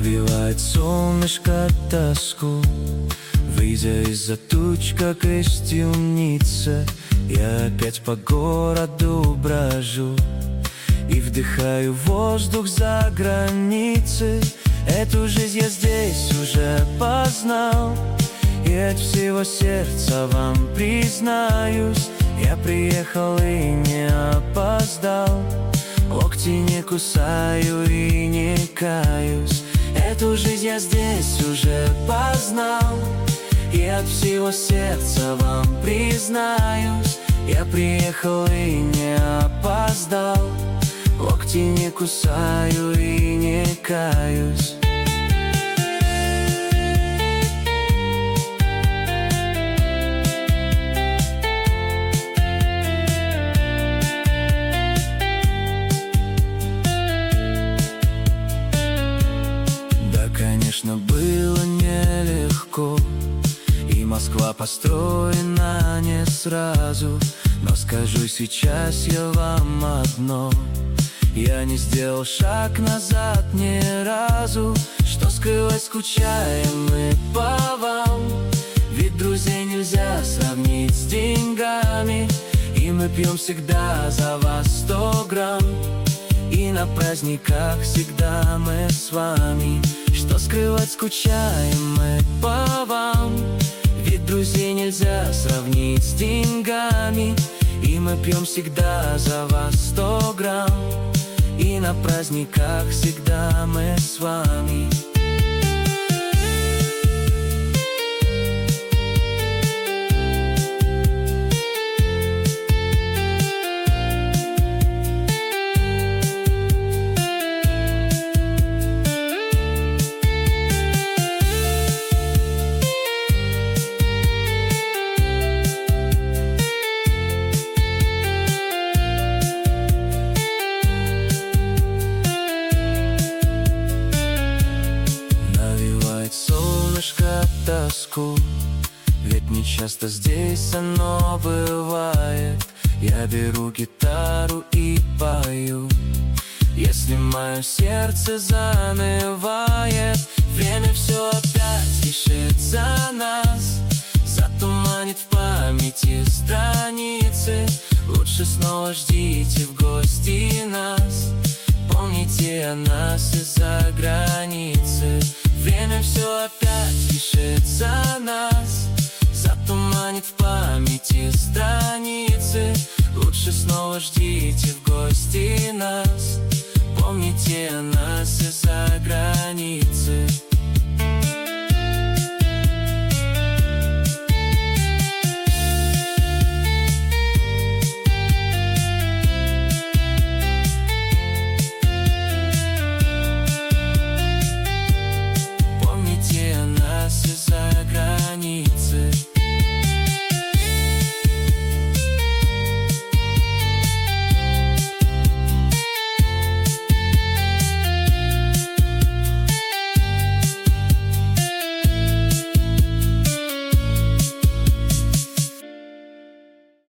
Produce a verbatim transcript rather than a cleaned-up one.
Навевает солнышко тоску, выйдя из-за туч, как из темницы. Я опять по городу брожу и вдыхаю воздух за границей. Эту жизнь я здесь уже познал, и от всего сердца вам признаюсь, я приехал и не опоздал. Локти не кусаю и не каюсь. Эту жизнь я здесь уже познал, и от всего сердца вам признаюсь, я приехал и не опоздал. Локти не кусаю и не каюсь. Конечно, было нелегко, и Москва построена не сразу. Но скажу сейчас я вам одно: я не сделал шаг назад ни разу. Что скрывать, скучаем мы по вам, ведь друзей нельзя сравнить с деньгами. И мы пьем всегда за вас сто грамм, и на праздниках всегда мы с вами. Что скрывать, скучаем мы по вам, ведь друзей нельзя сравнить с деньгами. И мы пьем всегда за вас сто грамм, и на праздниках всегда мы с вами. Тоску, ведь не часто здесь оно бывает. Я беру гитару и пою, если мое сердце занывает. Время все опять пишет за нас, затуманит в памяти страницы. Лучше снова ждите в гости нас, помните о нас из-за границы. Время все опять пишет за нас, затуманит в памяти страницы. Лучше снова ждите в гости нас, помните о нас из-за границы.